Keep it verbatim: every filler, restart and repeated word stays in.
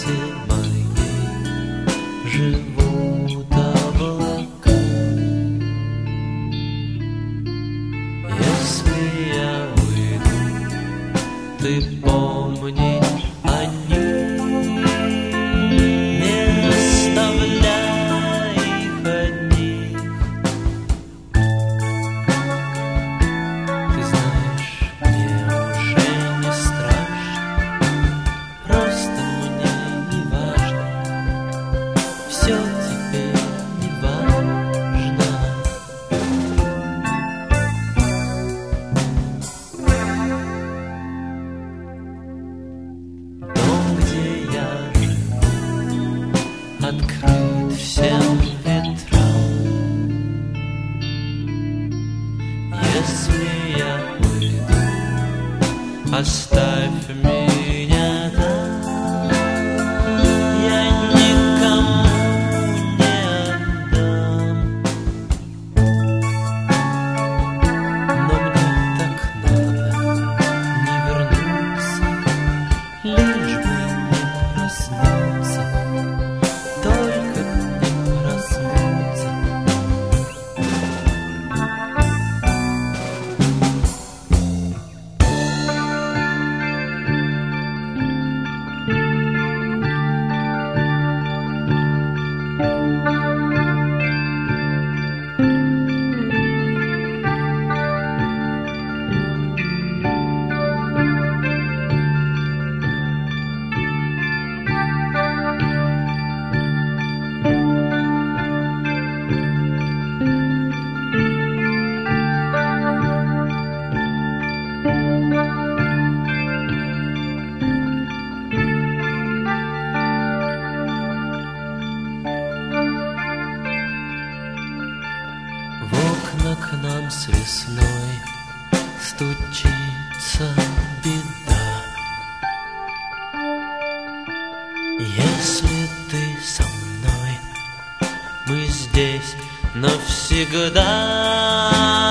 сердце моей живут облака. Если я уйду, ты помни о них, не оставляй их одних. Ты знаешь, мне уже не страшно, просто мне не важно, все теперь не важно. Дом, где я живу, открыт всем ветрам. Если я уйду, оставь меня там, я никому не отдам. Но мне так надо не вернуться, лишь бы не проснуться, только б не проснуться. В окна к нам с весной стучится беда. Если ты со мной, мы здесь навсегда.